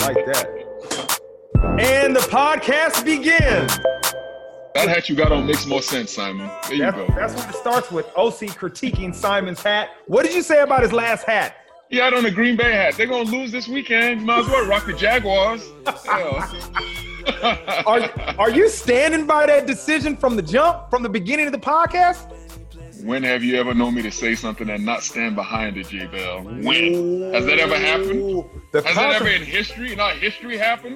like that. And the podcast begins. That hat you got on makes more sense, Simon. There you go. That's what it starts with. OC critiquing Simon's hat. What did you say about his last hat? He had on a Green Bay hat. They're going to lose this weekend. You might as well rock the Jaguars. Are you standing by that decision from the jump, from the beginning of the podcast? When have you ever known me to say something and not stand behind it, J-Bell? When? Has that ever happened? Has that ever in history? Not history happened?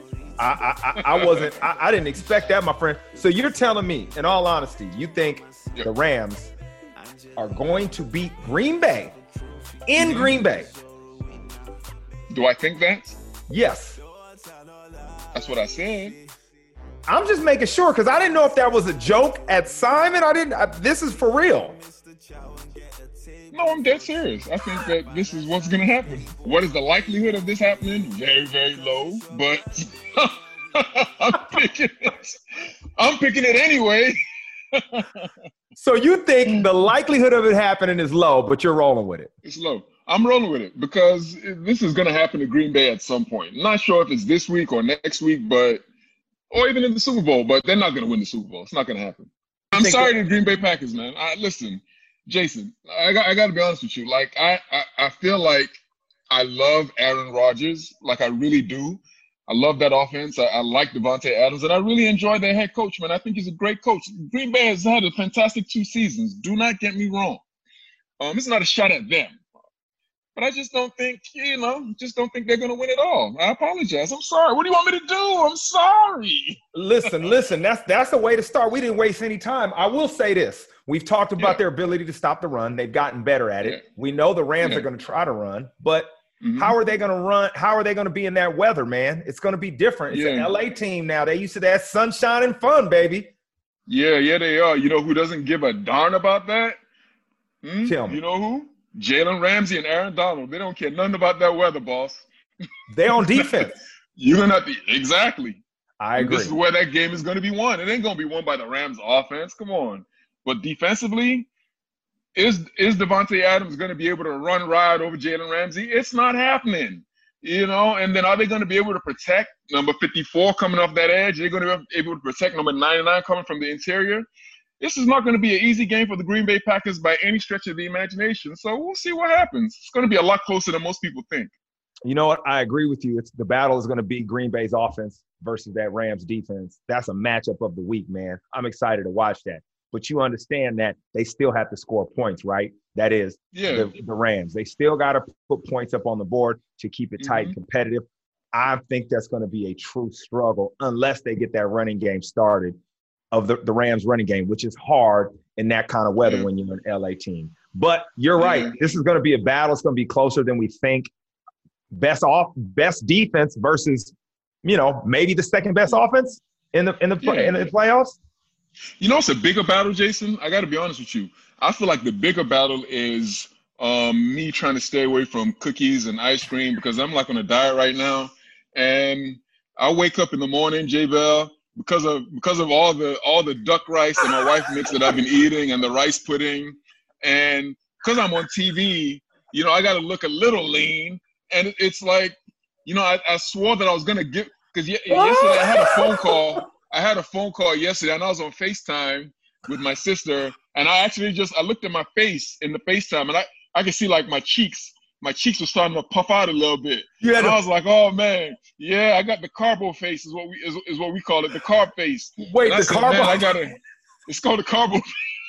I didn't expect that, my friend. So you're telling me, in all honesty, you think the Rams are going to beat Green Bay in Green Bay? Do I think that? Yes. That's what I said. I'm just making sure because I didn't know if that was a joke at Simon. This is for real. No, I'm dead serious. I think that this is what's going to happen. What is the likelihood of this happening? Very, very low. But I'm picking it anyway. So you think the likelihood of it happening is low, but you're rolling with it? It's low. I'm rolling with it because this is going to happen to Green Bay at some point. I'm not sure if it's this week or next week, or even in the Super Bowl, but they're not going to win the Super Bowl. It's not going to happen. I'm sorry to the Green Bay Packers, man. Listen, Jason, I got to be honest with you. Like, I feel like I love Aaron Rodgers. Like, I really do. I love that offense. I like Davante Adams, and I really enjoy their head coach, man. I think he's a great coach. Green Bay has had a fantastic 2 seasons. Do not get me wrong. It's not a shot at them. But I just don't think, they're going to win it all. I apologize. I'm sorry. What do you want me to do? I'm sorry. Listen. That's the way to start. We didn't waste any time. I will say this. We've talked about their ability to stop the run. They've gotten better at it. Yeah. We know the Rams are going to try to run, but how are they going to run? How are they going to be in that weather, man? It's going to be different. It's an LA team now. They used to that sunshine and fun, baby. Yeah, they are. You know who doesn't give a darn about that? Tell me. You know who? Jalen Ramsey and Aaron Donald. They don't care nothing about that weather, boss. They on defense. You're going to have to – exactly. I agree. This is where that game is going to be won. It ain't going to be won by the Rams offense. Come on. But defensively, is Davante Adams going to be able to run ride over Jalen Ramsey? It's not happening. And then are they going to be able to protect number 54 coming off that edge? Are they going to be able to protect number 99 coming from the interior? This is not going to be an easy game for the Green Bay Packers by any stretch of the imagination. So we'll see what happens. It's going to be a lot closer than most people think. You know what? I agree with you. The battle is going to be Green Bay's offense versus that Rams defense. That's a matchup of the week, man. I'm excited to watch that. But you understand that they still have to score points, right? That is the Rams. They still got to put points up on the board to keep it tight and competitive. I think that's going to be a true struggle unless they get that running game started of the Rams running game, which is hard in that kind of weather when you're an LA team. But you're right. This is going to be a battle. It's going to be closer than we think. Best defense versus, maybe the second best offense in the playoffs. It's a bigger battle, Jason. I got to be honest with you. I feel like the bigger battle is me trying to stay away from cookies and ice cream because I'm like on a diet right now. And I wake up in the morning, J-Bell, because of all the duck rice that my wife makes that I've been eating and the rice pudding. And because I'm on TV, I got to look a little lean. And it's like, I swore that I was going to get – because yesterday I had a phone call. I had a phone call yesterday, and I was on FaceTime with my sister. And I actually I looked at my face in the FaceTime, and I could see, like, my cheeks were starting to puff out a little bit. And I was like, oh, man, I got the carbo face is what we call it, the carb face. Wait, the carbo? It's called the carbo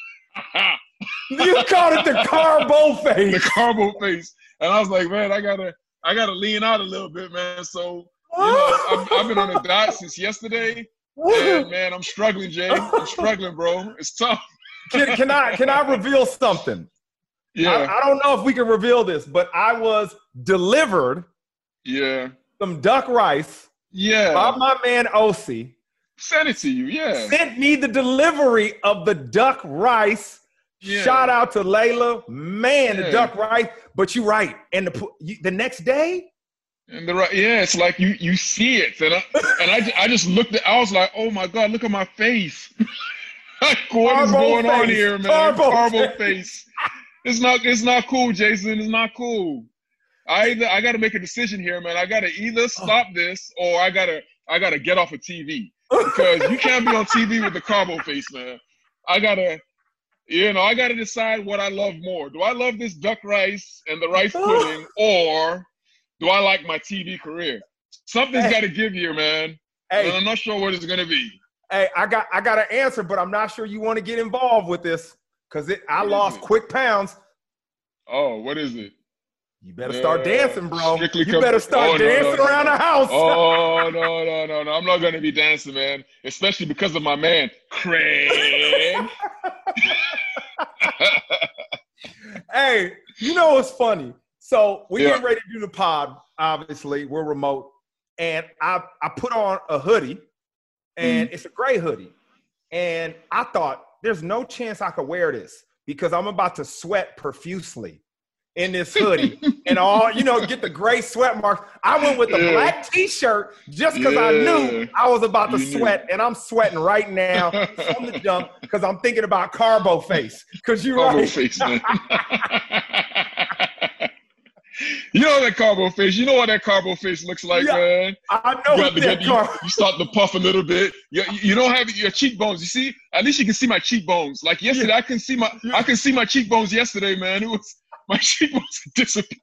You called it the carbo face. The carbo face. And I was like, man, I gotta lean out a little bit, man. So, I've been on a diet since yesterday. And, man, I'm struggling, Jay. I'm struggling, bro. It's tough. Can I reveal something? Yeah. I don't know if we can reveal this, but I was delivered some duck rice by my man OC. Sent it to you, Sent me the delivery of the duck rice. Yeah. Shout out to Layla. Man, the duck rice. But you're right. And the next day? And it's like you see it. And I just looked at, I was like, oh my God, look at my face. What is going on here, man? Carbo face. It's not cool, Jason. It's not cool. I got to make a decision here, man. I got to either stop this or I got to get off of TV because you can't be on TV with the carbo face, man. I got to decide what I love more. Do I love this duck rice and the rice pudding, or do I like my TV career? Something's got to give here, man. And I'm not sure what it's going to be. Hey, I got an answer, but I'm not sure you want to get involved with this because I lost quick pounds. Oh, what is it? You better start dancing, bro. You better start dancing around the house. Oh, no. I'm not going to be dancing, man. Especially because of my man, Craig. Hey, you know what's funny? So we're getting ready to do the pod. Obviously, we're remote. And I put on a hoodie, and it's a gray hoodie. And I thought, there's no chance I could wear this because I'm about to sweat profusely in this hoodie and all, get the gray sweat marks. I went with the black T-shirt just because I knew I was about to sweat, and I'm sweating right now from the jump because I'm thinking about Carbo Face. Because you're right. Face, man. You know that Carbo Face. You know what that Carbo Face looks like, man. I know you start to puff a little bit. You don't have your cheekbones. You see, at least you can see my cheekbones. Like yesterday, I can see my cheekbones yesterday, man. It was my cheekbones disappeared.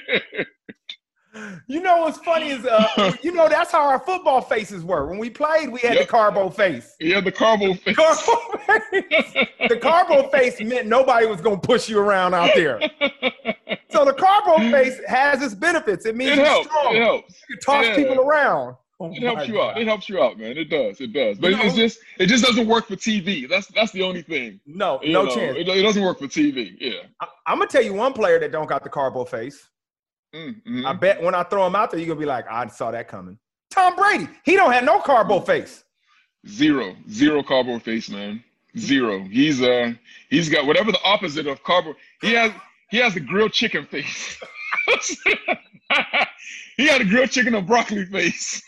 You know what's funny is, that's how our football faces were. When we played, we had the Carbo Face. Yeah, the Carbo Face. The Carbo Face meant nobody was going to push you around out there. So the Carbo Face has its benefits. It means you're strong. It helps. You can toss people around. It helps you out. It helps you out, man. It does. But it just doesn't work for TV. That's the only thing. No chance. It doesn't work for TV. Yeah. I'm gonna tell you one player that don't got the Carbo Face. Mm-hmm. I bet when I throw him out there, you're gonna be like, I saw that coming. Tom Brady. He don't have no Carbo Face. Zero Carbo Face, man. Zero. He's got whatever the opposite of carbo. He has a grilled chicken face. He had a grilled chicken and broccoli face.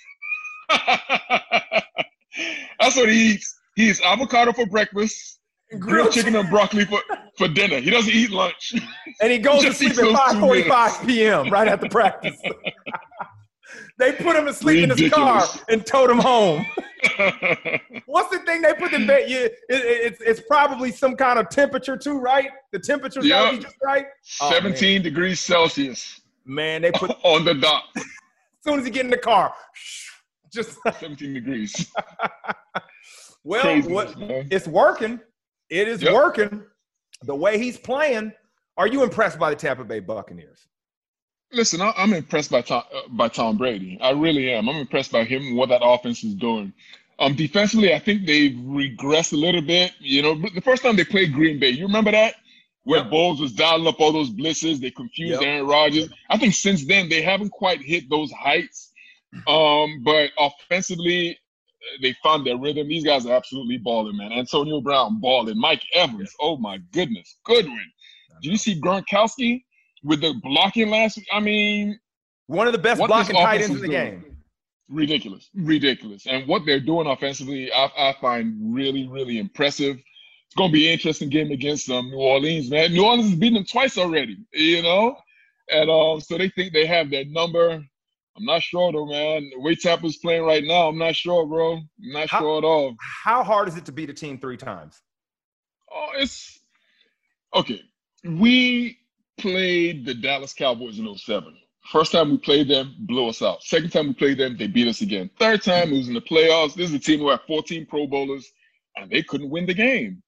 That's what he eats. He eats avocado for breakfast, grilled chicken and broccoli for dinner. He doesn't eat lunch. And he goes to sleep at 5:45 p.m. right after practice. They put him to sleep in his car and towed him home. What's the thing they put in bed? It's probably some kind of temperature too, right? The temperature's gotta be just right. 17 degrees Celsius. Man, they put on the dot. As soon as he get in the car, just 17 degrees. Well, it's working. It is working. The way he's playing. Are you impressed by the Tampa Bay Buccaneers? Listen, I'm impressed by Tom Brady. I really am. I'm impressed by him, what that offense is doing. Defensively, I think they've regressed a little bit. The first time they played Green Bay, you remember that? Where Bowles was dialing up all those blitzes. They confused Aaron Rodgers. I think since then, they haven't quite hit those heights. But offensively, they found their rhythm. These guys are absolutely balling, man. Antonio Brown balling. Mike Evans, oh my goodness. Goodwin. Did you see Gronkowski with the blocking last week? I mean, one of the best blocking tight ends in the game. Ridiculous. And what they're doing offensively, I find really, really impressive. It's going to be an interesting game against New Orleans, man. New Orleans has beaten them twice already, And so they think they have their number. I'm not sure, though, man. The way Tampa's playing right now, I'm not sure, bro. I'm not sure at all. How hard is it to beat a team 3 times? Oh, it's – okay. We played the Dallas Cowboys in 2007. First time we played them, blew us out. Second time we played them, they beat us again. Third time, it was in the playoffs. This is a team who had 14 Pro Bowlers, and they couldn't win the game.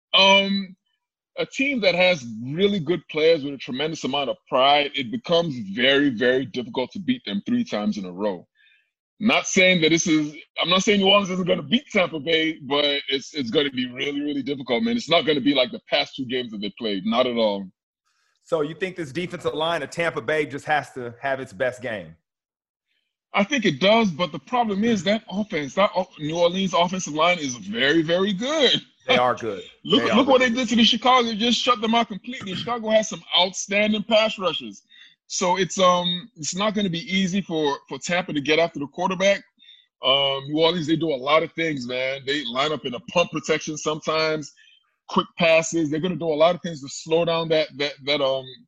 A team that has really good players with a tremendous amount of pride, it becomes very, very difficult to beat them 3 times in a row. Not saying that I'm not saying New Orleans isn't going to beat Tampa Bay, but it's going to be really, really difficult, man. It's not going to be like the past 2 games that they played. Not at all. So you think this defensive line of Tampa Bay just has to have its best game? I think it does, but the problem is that New Orleans offensive line is very, very good. They are good. Look what they did to the Chicago. They just shut them out completely. Chicago has some outstanding pass rushes. So it's not going to be easy for Tampa to get after the quarterback. New Orleans, they do a lot of things, man. They line up in a pump protection sometimes, quick passes. They're going to do a lot of things to slow down that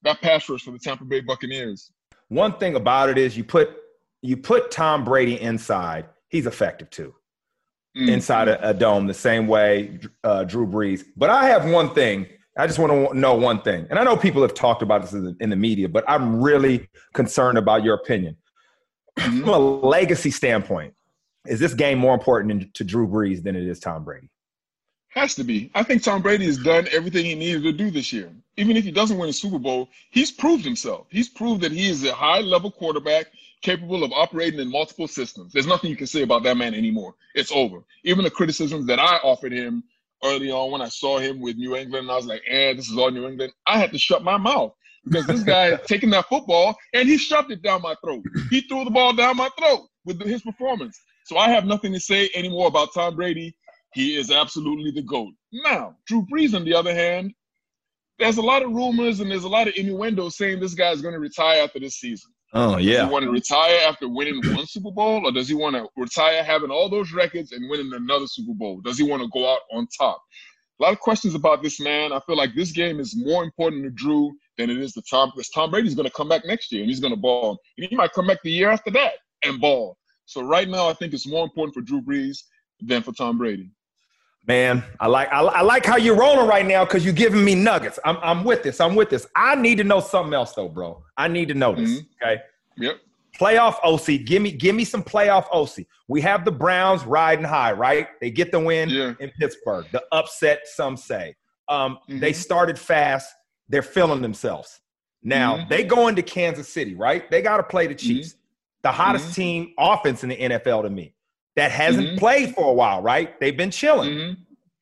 that pass rush for the Tampa Bay Buccaneers. One thing about it is you put Tom Brady inside, he's effective too. Inside a dome the same way Drew Brees. But I have one thing. I just want to know one thing. And I know people have talked about this in the media, but I'm really concerned about your opinion. From a legacy standpoint, is this game more important to Drew Brees than it is Tom Brady? Has to be. I think Tom Brady has done everything he needed to do this year. Even if he doesn't win a Super Bowl, he's proved himself. He's proved that he is a high-level quarterback capable of operating in multiple systems. There's nothing you can say about that man anymore. It's over. Even the criticisms that I offered him early on when I saw him with New England, and I was like, this is all New England. I had to shut my mouth because this guy had taken that football and he shoved it down my throat. He threw the ball down my throat with his performance. So I have nothing to say anymore about Tom Brady. He is absolutely the GOAT. Now, Drew Brees, on the other hand, there's a lot of rumors and there's a lot of innuendo saying this guy is going to retire after this season. Oh, yeah. Does he want to retire after winning one Super Bowl, or does he want to retire having all those records and winning another Super Bowl? Does he want to go out on top? A lot of questions about this man. I feel like this game is more important to Drew than it is to Tom, because Tom Brady's going to come back next year and he's going to ball. And he might come back the year after that and ball. So right now, I think it's more important for Drew Brees than for Tom Brady. Man, I like how you're rolling right now because you're giving me nuggets. I'm with this. I need to know something else though, bro. I need to know this. Okay. Yep. Playoff OC. Give me some playoff OC. We have the Browns riding high, right? They get the win in Pittsburgh. The upset, some say. They started fast. They're feeling themselves. Now they go into Kansas City, right? They got to play the Chiefs, the hottest team offense in the NFL to me. That hasn't played for a while, right? They've been chilling.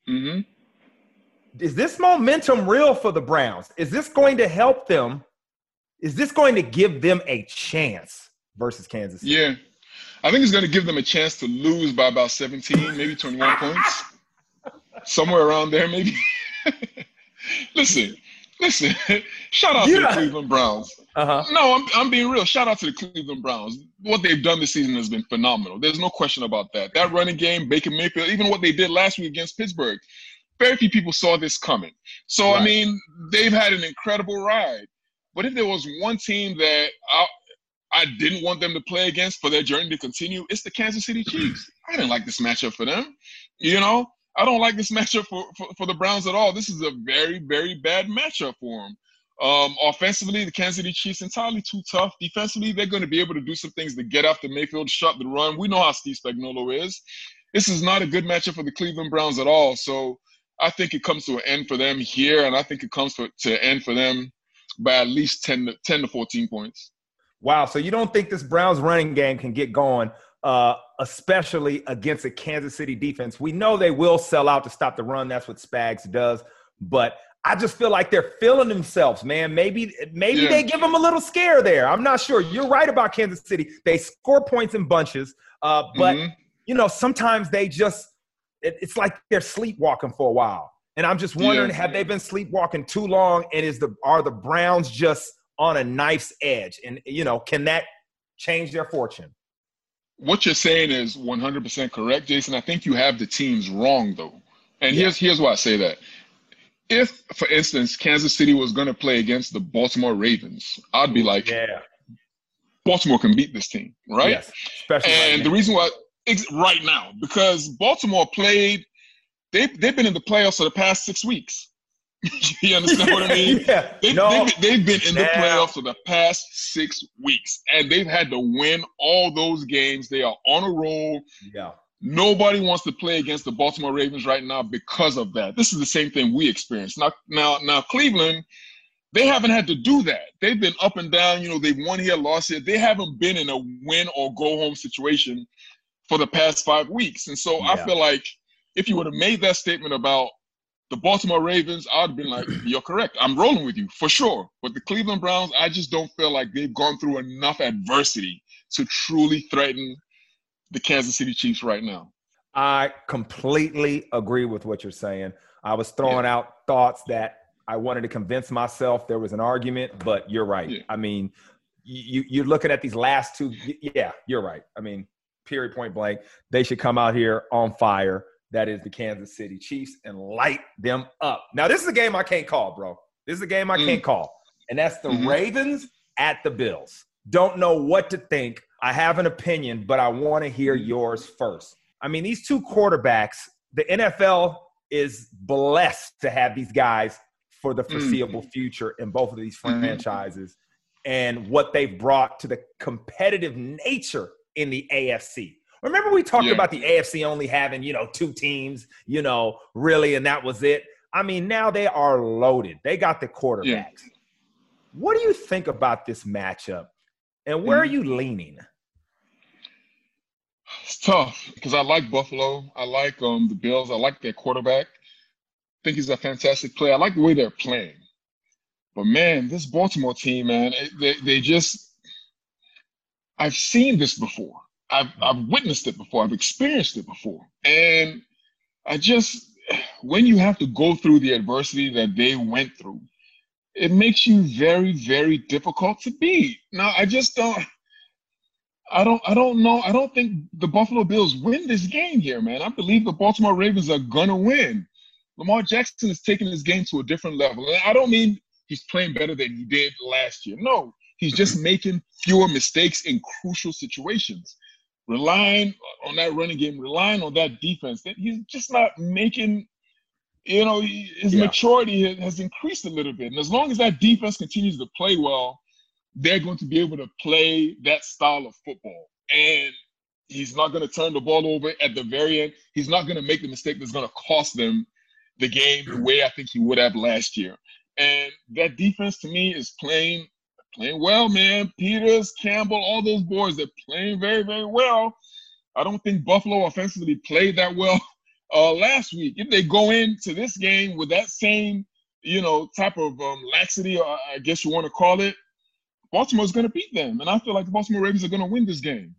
Is this momentum real for the Browns? Is this going to help them? Is this going to give them a chance versus Kansas City? Yeah. I think it's going to give them a chance to lose by about 17, maybe 21 points. Somewhere around there, maybe. Listen. Shout out to the Cleveland Browns. No, I'm being real. Shout out to the Cleveland Browns. What they've done this season has been phenomenal. There's no question about that. That running game, Baker Mayfield, even what they did last week against Pittsburgh, very few people saw this coming. So, right. I mean, they've had an incredible ride. But if there was one team that I didn't want them to play against for their journey to continue, it's the Kansas City Chiefs. I didn't like this matchup for them. You know, I don't like this matchup for the Browns at all. This is a very, very bad matchup for them. Offensively, the Kansas City Chiefs entirely too tough. Defensively, they're going to be able to do some things to get after Mayfield, shut the run. We know how Steve Spagnuolo is. This is not a good matchup for the Cleveland Browns at all. So I think it comes to an end for them here, and I think it comes to an end for them by at least 10 to 14 points. Wow. So you don't think this Browns running game can get going, especially against a Kansas City defense? We know they will sell out to stop the run. That's what Spags does. But I just feel like they're feeling themselves, man. Maybe they give them a little scare there. I'm not sure. You're right about Kansas City. They score points in bunches. But, you know, sometimes they just it's like they're sleepwalking for a while. And I'm just wondering, have they been sleepwalking too long? And are the Browns just on a knife's edge? And, you know, can that change their fortune? What you're saying is 100% correct, Jason. I think you have the teams wrong, though. And here's why I say that. If, for instance, Kansas City was going to play against the Baltimore Ravens, I'd be like, Baltimore can beat this team, right? Yes, especially and the reason why right now, because Baltimore played, they've been in the playoffs for the past 6 weeks. You understand what I mean? They've been in the playoffs for the past 6 weeks, and they've had to win all those games. They are on a roll. Yeah. Nobody wants to play against the Baltimore Ravens right now because of that. This is the same thing we experienced. Now Cleveland, they haven't had to do that. They've been up and down. You know, they've won here, lost here. They haven't been in a win or go home situation for the past 5 weeks. And so I feel like if you would have made that statement about the Baltimore Ravens, I'd have been like, you're correct. I'm rolling with you for sure. But the Cleveland Browns, I just don't feel like they've gone through enough adversity to truly threaten the Kansas City Chiefs right now. I completely agree with what you're saying. I was throwing out thoughts that I wanted to convince myself there was an argument, but you're right. Yeah. I mean, you're looking at these last two. Yeah, you're right. I mean, period, point blank. They should come out here on fire. That is the Kansas City Chiefs, and light them up. Now, this is a game I can't call, bro. This is a game I can't call. and that's the Ravens at the Bills. Don't know what to think. I have an opinion, but I want to hear yours first. I mean, these two quarterbacks, the NFL is blessed to have these guys for the foreseeable future in both of these franchises and what they've brought to the competitive nature in the AFC. Remember we talked about the AFC only having, two teams, really, and that was it. I mean, now they are loaded. They got the quarterbacks. Yeah. What do you think about this matchup, and where are you leaning? It's tough because I like Buffalo. I like the Bills. I like their quarterback. I think he's a fantastic player. I like the way they're playing. But, man, this Baltimore team, man, they just – I've seen this before. I've witnessed it before. I've experienced it before. And I just – when you have to go through the adversity that they went through, it makes you very, very difficult to beat. Now, I just don't – I don't know. I don't think the Buffalo Bills win this game here, man. I believe the Baltimore Ravens are going to win. Lamar Jackson is taking his game to a different level. And I don't mean he's playing better than he did last year. No, he's just making fewer mistakes in crucial situations. Relying on that running game, relying on that defense. He's just not making, his maturity has increased a little bit. And as long as that defense continues to play well, they're going to be able to play that style of football. And he's not going to turn the ball over at the very end. He's not going to make the mistake that's going to cost them the game the way I think he would have last year. And that defense, to me, is playing well, man. Peters, Campbell, all those boys, they're playing very, very well. I don't think Buffalo offensively played that well last week. If they go into this game with that same, type of laxity, or I guess you want to call it, Baltimore's going to beat them. And I feel like the Baltimore Ravens are going to win this game.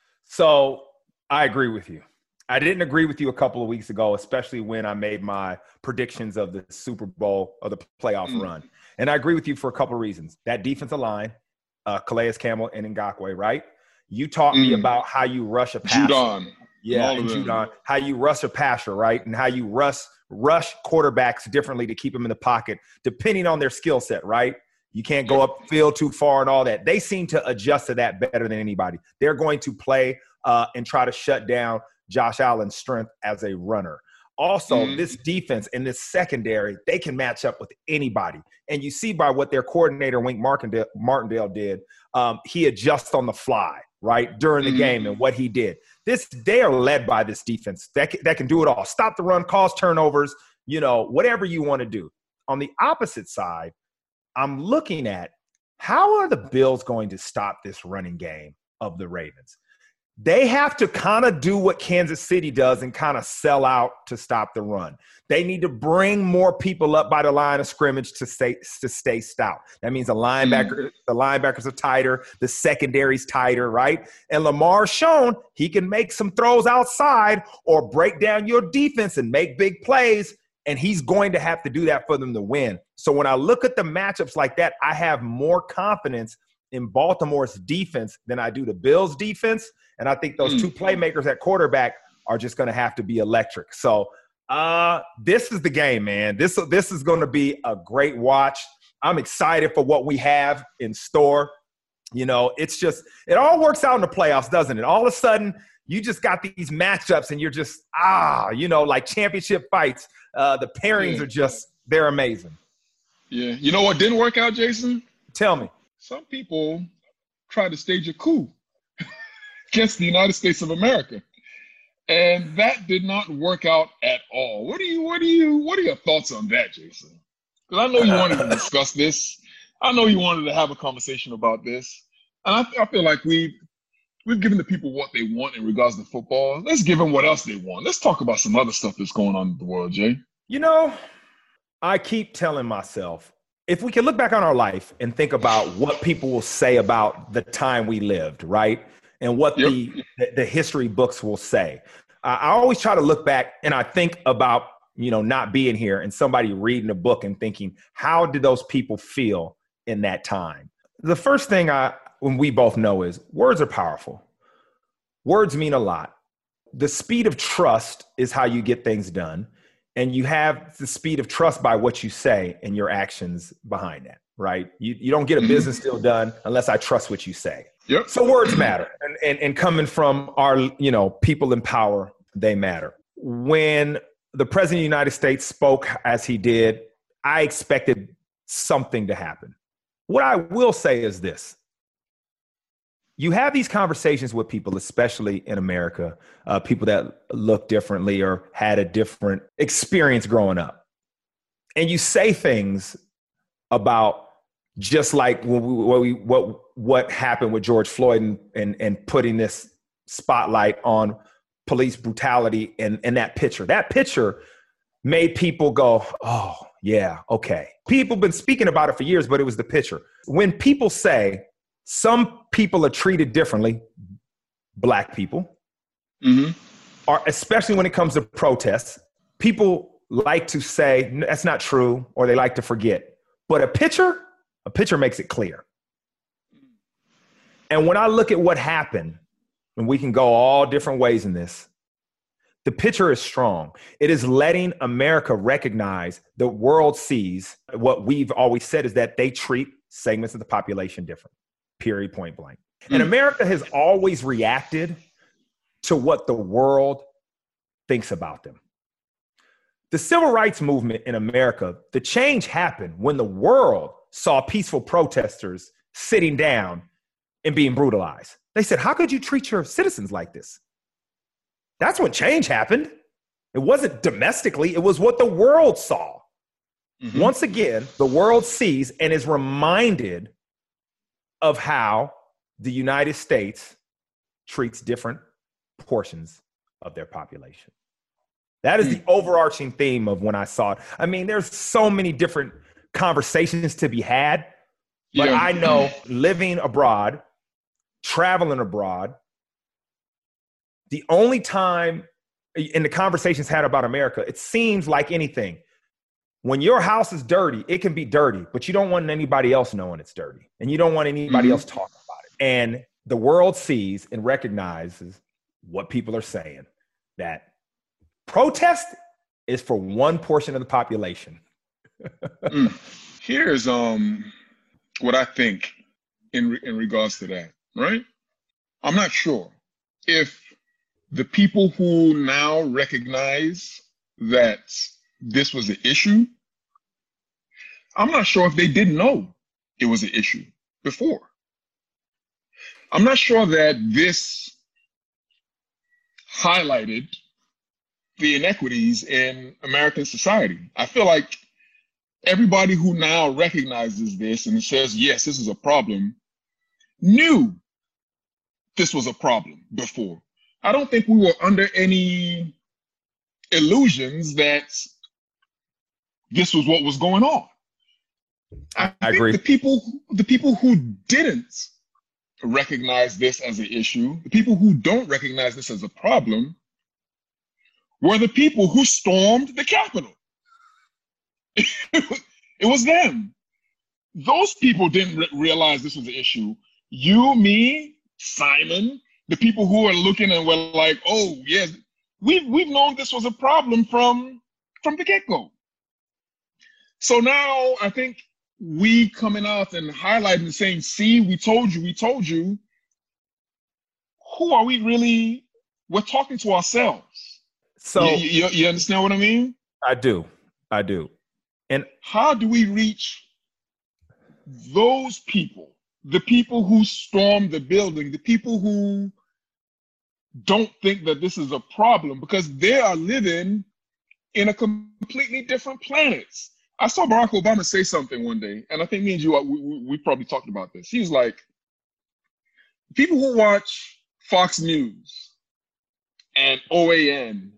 So I agree with you. I didn't agree with you a couple of weeks ago, especially when I made my predictions of the Super Bowl or the playoff run. And I agree with you for a couple of reasons. That defensive line, Calais Campbell and Ngakoue, right? You taught me about how you rush a passer. Judon. Yeah, and Judon. How you rush a passer, right? And how you rush quarterbacks differently to keep them in the pocket, depending on their skill set, right? You can't go upfield too far and all that. They seem to adjust to that better than anybody. They're going to play and try to shut down Josh Allen's strength as a runner. Also, this defense and this secondary, they can match up with anybody. And you see by what their coordinator, Wink Martindale, did, he adjusts on the fly, right, during the game and what he did. They are led by this defense that can do it all. Stop the run, cause turnovers, whatever you want to do. On the opposite side, I'm looking at how are the Bills going to stop this running game of the Ravens? They have to kind of do what Kansas City does and kind of sell out to stop the run. They need to bring more people up by the line of scrimmage to stay stout. That means the linebackers are tighter, the secondary's tighter, right? And Lamar's shown he can make some throws outside or break down your defense and make big plays. And he's going to have to do that for them to win. So when I look at the matchups like that, I have more confidence in Baltimore's defense than I do the Bills' defense. And I think those two playmakers at quarterback are just going to have to be electric. So this is the game, man. This is going to be a great watch. I'm excited for what we have in store. It's just – it all works out in the playoffs, doesn't it? All of a sudden, you just got these matchups and you're just, like championship fights. The pairings are just – they're amazing. Yeah. You know what didn't work out, Jason? Tell me. Some people tried to stage a coup against the United States of America. And that did not work out at all. What are your thoughts on that, Jason? Because I know you wanted to discuss this. I know you wanted to have a conversation about this. And I feel like we've given the people what they want in regards to football. Let's give them what else they want. Let's talk about some other stuff that's going on in the world, Jay. I keep telling myself, if we can look back on our life and think about what people will say about the time we lived, right? And what the history books will say. I always try to look back and I think about, not being here and somebody reading a book and thinking, how did those people feel in that time? The first thing we both know is words are powerful. Words mean a lot. The speed of trust is how you get things done. And you have the speed of trust by what you say and your actions behind that. right? You don't get a business deal done unless I trust what you say. Yep. So words matter. And coming from our, people in power, they matter. When the president of the United States spoke as he did, I expected something to happen. What I will say is this. You have these conversations with people, especially in America, people that look differently or had a different experience growing up. And you say things about just like what happened with George Floyd and putting this spotlight on police brutality and that picture. That picture made people go, oh, yeah, okay. People have been speaking about it for years, but it was the picture. When people say some people are treated differently, Black people, or especially when it comes to protests, people like to say that's not true, or they like to forget. But a picture makes it clear. And when I look at what happened, and we can go all different ways in this, the picture is strong. It is letting America recognize the world sees what we've always said is that they treat segments of the population different, period, point blank. And America has always reacted to what the world thinks about them. The civil rights movement in America, the change happened when the world saw peaceful protesters sitting down and being brutalized. They said, how could you treat your citizens like this? That's when change happened. It wasn't domestically, it was what the world saw. Once again, the world sees and is reminded of how the United States treats different portions of their population. That is the overarching theme of when I saw it. I mean, there's so many different conversations to be had, but I know living abroad, traveling abroad, the only time in the conversations had about America, it seems like anything. When your house is dirty, it can be dirty, but you don't want anybody else knowing it's dirty. And you don't want anybody else talking about it. And the world sees and recognizes what people are saying, that protest is for one portion of the population. Here's what I think in regards to that, right? I'm not sure if the people who now recognize that this was an issue, I'm not sure if they didn't know it was an issue before. I'm not sure that this highlighted the inequities in American society. I feel like everybody who now recognizes this and says, yes, this is a problem, knew this was a problem before. I don't think we were under any illusions that this was what was going on. I agree. The people who didn't recognize this as an issue, the people who don't recognize this as a problem, were the people who stormed the Capitol. It was them. Those people didn't realize this was an issue. You, me, Simon, the people who are looking and were like, oh, yes, we've known this was a problem from the get-go. So now I think we coming out and highlighting and saying, see, we told you, who are we really? We're talking to ourselves. So you understand what I mean? I do. And how do we reach those people, the people who stormed the building, the people who don't think that this is a problem because they are living in a completely different planet? I saw Barack Obama say something one day, and I think me and you, we probably talked about this. He was like, people who watch Fox News and OAN,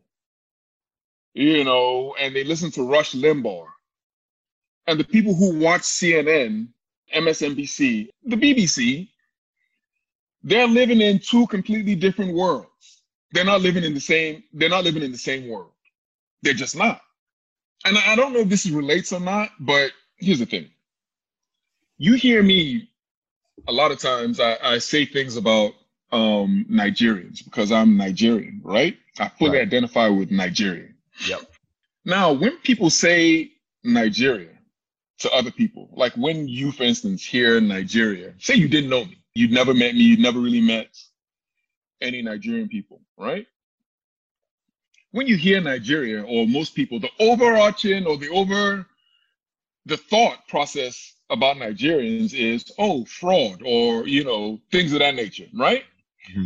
and they listen to Rush Limbaugh, and the people who watch CNN, MSNBC, the BBC, they're living in two completely different worlds. They're not living in the same world. They're just not. And I don't know if this relates or not, but here's the thing. You hear me a lot of times, I say things about Nigerians because I'm Nigerian, right? I fully identify with Nigeria. Yep. Now, when people say Nigeria, to other people. Like when you, for instance, hear in Nigeria, say you didn't know me, you'd never met me, you'd never really met any Nigerian people, right? When you hear Nigeria, or most people, the overarching or the thought process about Nigerians is, oh, fraud, or, things of that nature, right? Mm-hmm.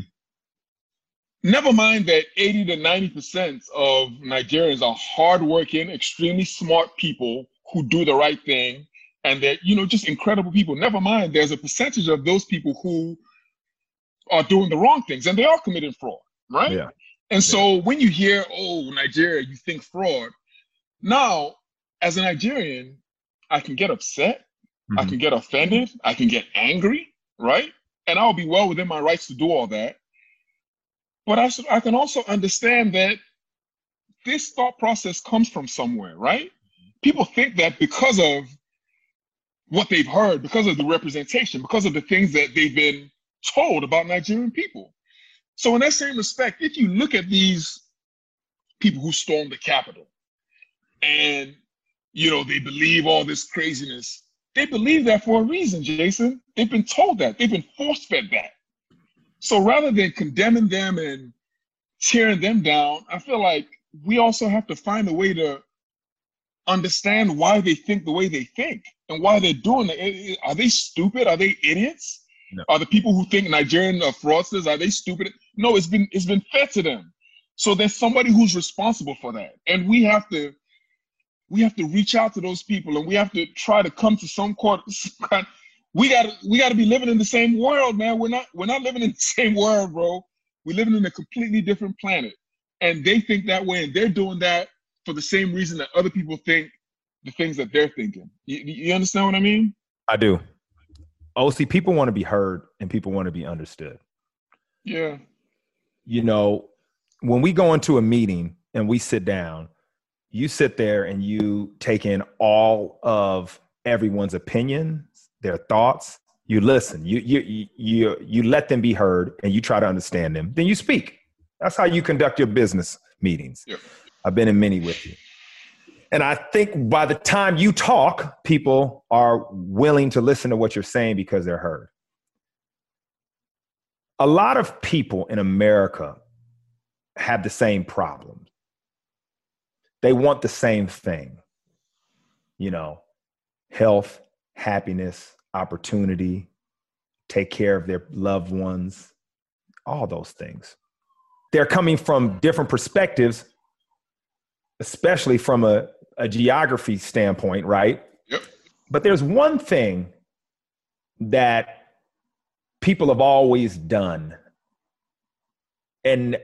Never mind that 80 to 90% of Nigerians are hardworking, extremely smart people who do the right thing, and they're, just incredible people. Never mind, there's a percentage of those people who are doing the wrong things, and they are committing fraud, right? Yeah. And so when you hear, oh, Nigeria, you think fraud. Now, as a Nigerian, I can get upset, Mm-hmm. I can get offended, I can get angry, right? And I'll be well within my rights to do all that. But I can also understand that this thought process comes from somewhere, right? People think that because of what they've heard, because of the representation, because of the things that they've been told about Nigerian people. So in that same respect, if you look at these people who stormed the Capitol and, they believe all this craziness, they believe that for a reason, Jason. They've been told that. They've been force-fed that. So rather than condemning them and tearing them down, I feel like we also have to find a way to understand why they think the way they think and why they're doing it. Are they stupid? Are they idiots? No. Are the people who think Nigerian are fraudsters, are they stupid? No, it's been fed to them. So there's somebody who's responsible for that. And we have to reach out to those people, and we have to try to come to some kind. We gotta be living in the same world, man. We're not living in the same world, bro. We're living in a completely different planet. And they think that way, and they're doing that for the same reason that other people think the things that they're thinking. You understand what I mean? I do. OC, people want to be heard and people want to be understood. Yeah. When we go into a meeting and we sit down, you sit there and you take in all of everyone's opinions, their thoughts. You listen. You let them be heard, and you try to understand them. Then you speak. That's how you conduct your business meetings. Yeah. I've been in many with you. And I think by the time you talk, people are willing to listen to what you're saying because they're heard. A lot of people in America have the same problems. They want the same thing, health, happiness, opportunity, take care of their loved ones, all those things. They're coming from different perspectives, especially from a geography standpoint, right? Yep. But there's one thing that people have always done, and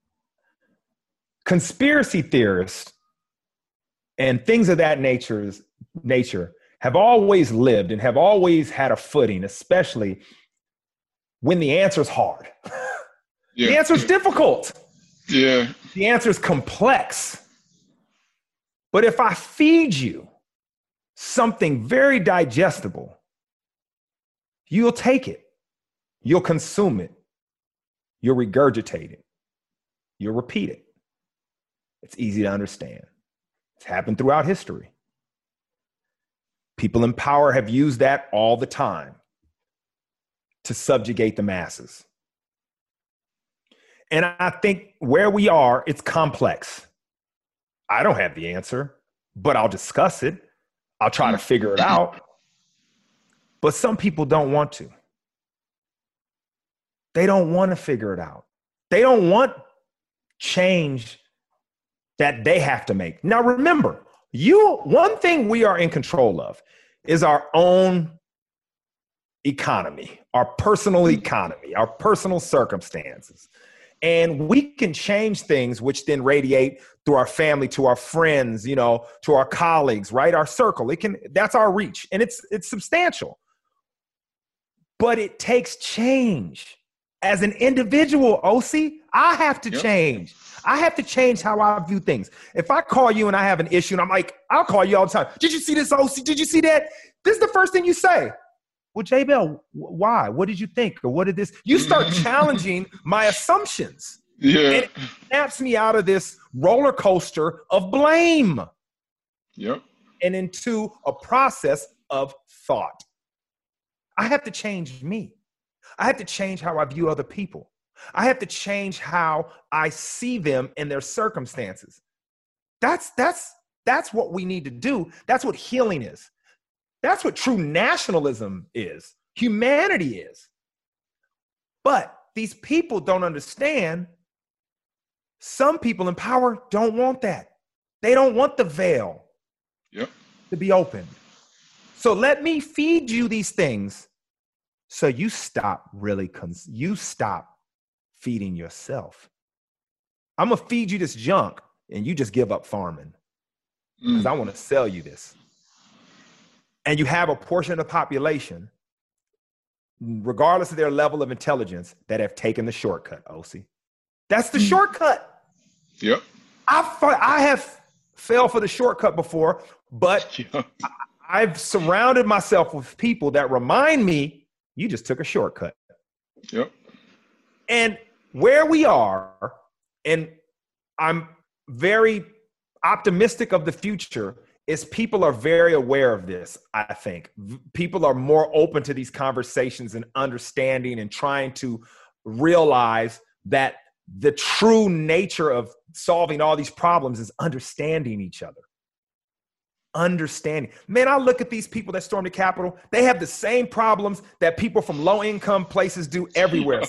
conspiracy theorists and things of that nature have always lived and have always had a footing, especially when the answer's hard. Yeah. The answer's difficult. Yeah. The answer's complex. But if I feed you something very digestible, you'll take it. You'll consume it. You'll regurgitate it. You'll repeat it. It's easy to understand. It's happened throughout history. People in power have used that all the time to subjugate the masses. And I think where we are, it's complex. I don't have the answer, but I'll discuss it. I'll try to figure it out. But some people don't want to. They don't want to figure it out. They don't want change that they have to make. Now, remember, one thing we are in control of is our own economy, our personal economy, our personal circumstances. And we can change things, which then radiate through our family, to our friends, to our colleagues, right? Our circle. That's our reach. And it's substantial. But it takes change. As an individual, OC, I have to change. I have to change how I view things. If I call you and I have an issue and I'm like, I'll call you all the time. Did you see this, OC? Did you see that? This is the first thing you say. Well, J-Bell, why? What did you think? Or what did this? You start challenging my assumptions. Yeah. And it snaps me out of this roller coaster of blame. Yep. and into a process of thought. I have to change me. I have to change how I view other people. I have to change how I see them and their circumstances. That's what we need to do. That's what healing is. That's what true nationalism is. Humanity is. But these people don't understand. Some people in power don't want that. They don't want the veil to be open. So let me feed you these things so you stop feeding yourself. I'm going to feed you this junk and you just give up farming because I want to sell you this. And you have a portion of the population, regardless of their level of intelligence, that have taken the shortcut, OC. That's the shortcut. Yep. I have fell for the shortcut before, but I've surrounded myself with people that remind me, you just took a shortcut. Yep. And where we are, and I'm very optimistic of the future, is people are very aware of this, I think. People are more open to these conversations and understanding and trying to realize that the true nature of solving all these problems is understanding each other. Understanding. Man, I look at these people that stormed the Capitol. They have the same problems that people from low-income places do everywhere.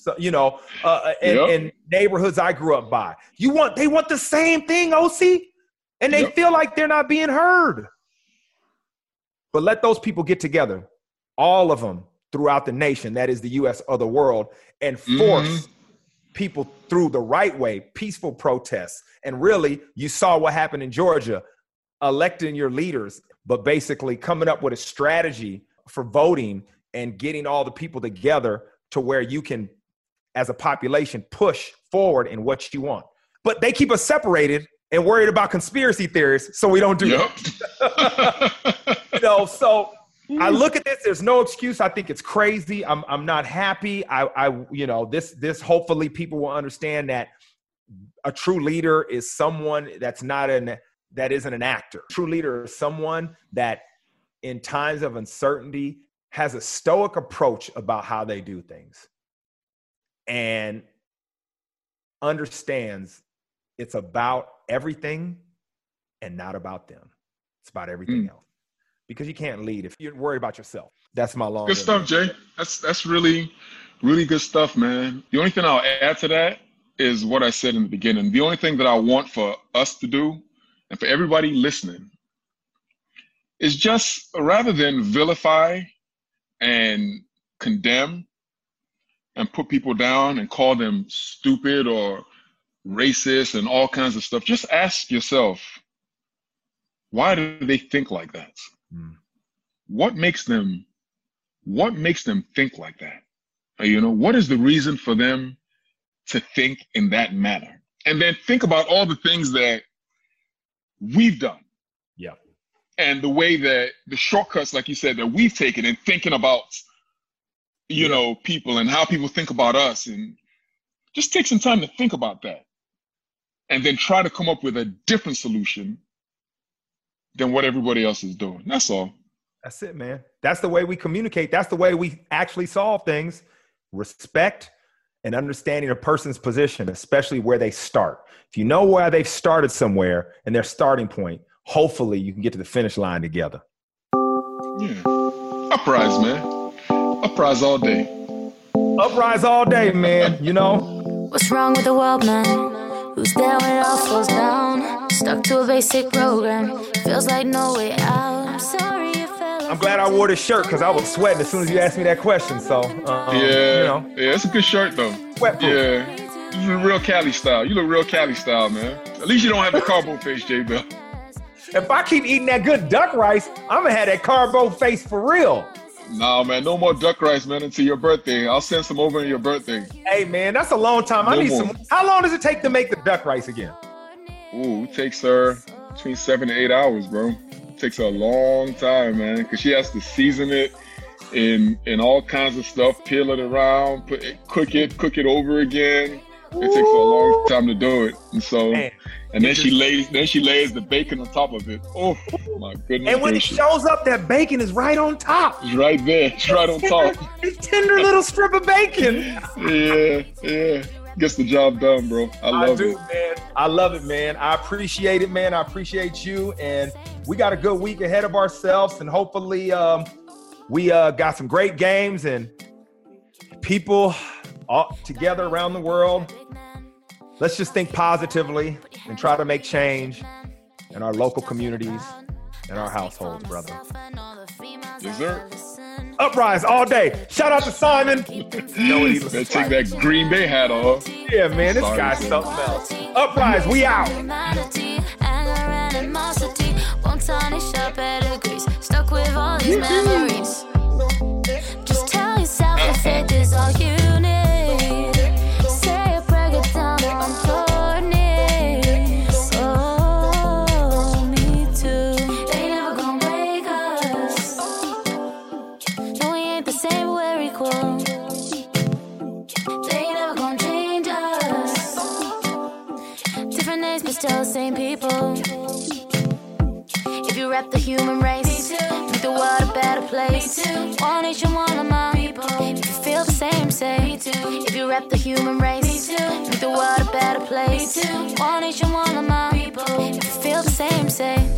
In neighborhoods I grew up by. They want the same thing, OC, and they feel like they're not being heard. But let those people get together, all of them throughout the nation, that is the U.S. or the world, and force people through the right way, peaceful protests. And really, you saw what happened in Georgia. Electing your leaders, but basically coming up with a strategy for voting and getting all the people together to where you can, as a population, push forward in what you want. But they keep us separated and worried about conspiracy theories, so we don't do that. So I look at this. There's no excuse. I think it's crazy. I'm not happy. This hopefully people will understand that a true leader is someone that isn't an actor. True leader is someone that in times of uncertainty has a stoic approach about how they do things and understands it's about everything and not about them. It's about everything else. Because you can't lead if you're worried about yourself. That's my long. Good stuff, Jay. That's really, really good stuff, man. The only thing I'll add to that is what I said in the beginning. The only thing that I want for us to do, and for everybody listening, is just rather than vilify and condemn and put people down and call them stupid or racist and all kinds of stuff, just ask yourself, why do they think like that? What makes them think like that? What is the reason for them to think in that manner? And then think about all the things that we've done. Yeah. And the way that the shortcuts, like you said, that we've taken in thinking about, people and how people think about us, and just take some time to think about that. And then try to come up with a different solution than what everybody else is doing. That's all. That's it, man. That's the way we communicate. That's the way we actually solve things. Respect and understanding a person's position, especially where they start. If you know where they've started somewhere and their starting point, hopefully you can get to the finish line together. Yeah. Uprise, man. Uprise all day. Uprise all day, man. What's wrong with the world, man? Who's there when it all falls down? Stuck to a basic program. Feels like no way out. I'm sorry you fell. I'm glad I wore this shirt because I was sweating as soon as you asked me that question. So, yeah, it's a good shirt though. Sweatproof. Yeah, you look real Cali style. You look real Cali style, man. At least you don't have the carbo face, J Bell. If I keep eating that good duck rice, I'm gonna have that carbo face for real. Nah, man, no more duck rice, man, until your birthday. I'll send some over on your birthday. Hey, man, that's a long time. I need some. How long does it take to make the duck rice again? Ooh, it takes her between 7 to 8 hours, bro. It takes her a long time, man, because she has to season it in all kinds of stuff, peel it around, cook it over again, It takes her a long time to do it, and so, Man. and then she lays the bacon on top of it. Oh my goodness! And when gracious. it shows up, that bacon is right on top. It's right there. It's right on top. It's tender little strip of bacon. Yeah. Gets the job done, bro. I love it. Man. I love it, man. I appreciate it, man. I appreciate you. And we got a good week ahead of ourselves. And hopefully we got some great games and people all together around the world. Let's just think positively and try to make change in our local communities and our households, brother. Yes, sir. Uprise all day. Shout out to Simon. You know what he looks Let's like. take that Green Bay hat off. Yeah, man, this Sorry. guy's something else. Uprise, we out. Won't tarnish our pedigrees. Stuck with all these memories. Just tell yourself that faith is all you need. Say a prayer, get down on your knees. Oh, me too. They never gonna break us. No, we ain't the same, but we're equal. They never gonna change us. Different names, but still the same people. If you rap the human race, make the world a better place. One nation, one among people. If you feel the same, say me too. If you rap the human race, make the world a better place. One nation, one among people. If you feel the same, say.